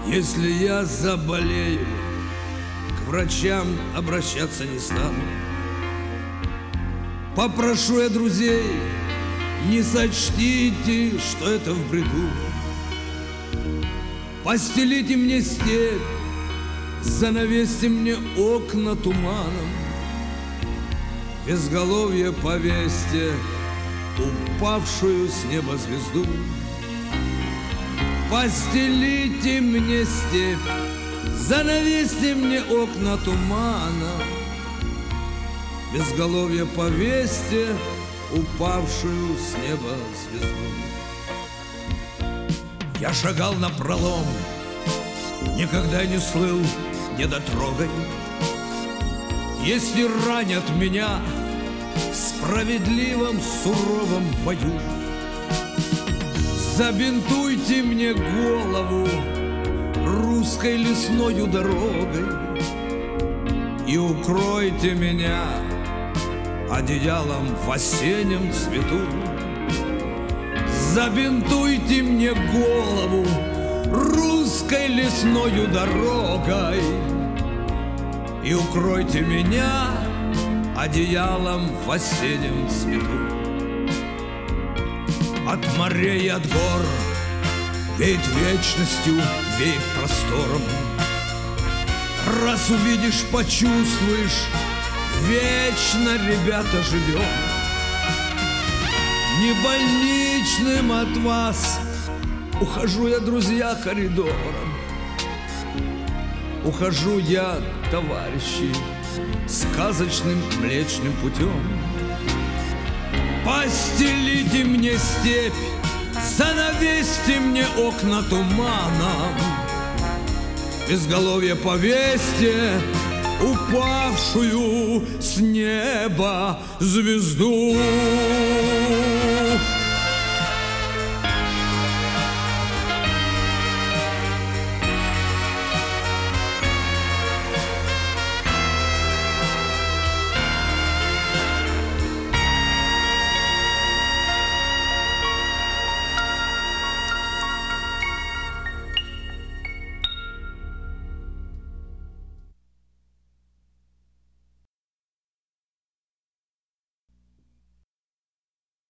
Если я заболею, к врачам обращаться не стану. Попрошу я друзей, не сочтите, что это в бреду. Постелите мне степь, занавесьте мне окна туманом, в изголовье повесьте упавшую с неба звезду. Постелите мне степь, занавесьте мне окна тумана, в изголовье повесьте упавшую с неба звезду. Я шагал напролом, никогда не слыл недотрогой. Если ранят меня в справедливом суровом бою, забинтуйте мне голову русской лесною дорогой и укройте меня одеялом в осеннем цвету. Забинтуйте мне голову русской лесною дорогой и укройте меня одеялом в осеннем цвету. От морей и от гор веет вечностью, веет простором. Раз увидишь, почувствуешь, вечно, ребята, живем. Не больничным от вас ухожу я, друзья, коридором. Ухожу я, товарищи, сказочным млечным путем. Постелите мне степь, занавесьте мне окна туманом, в изголовье повесьте упавшую с неба звезду.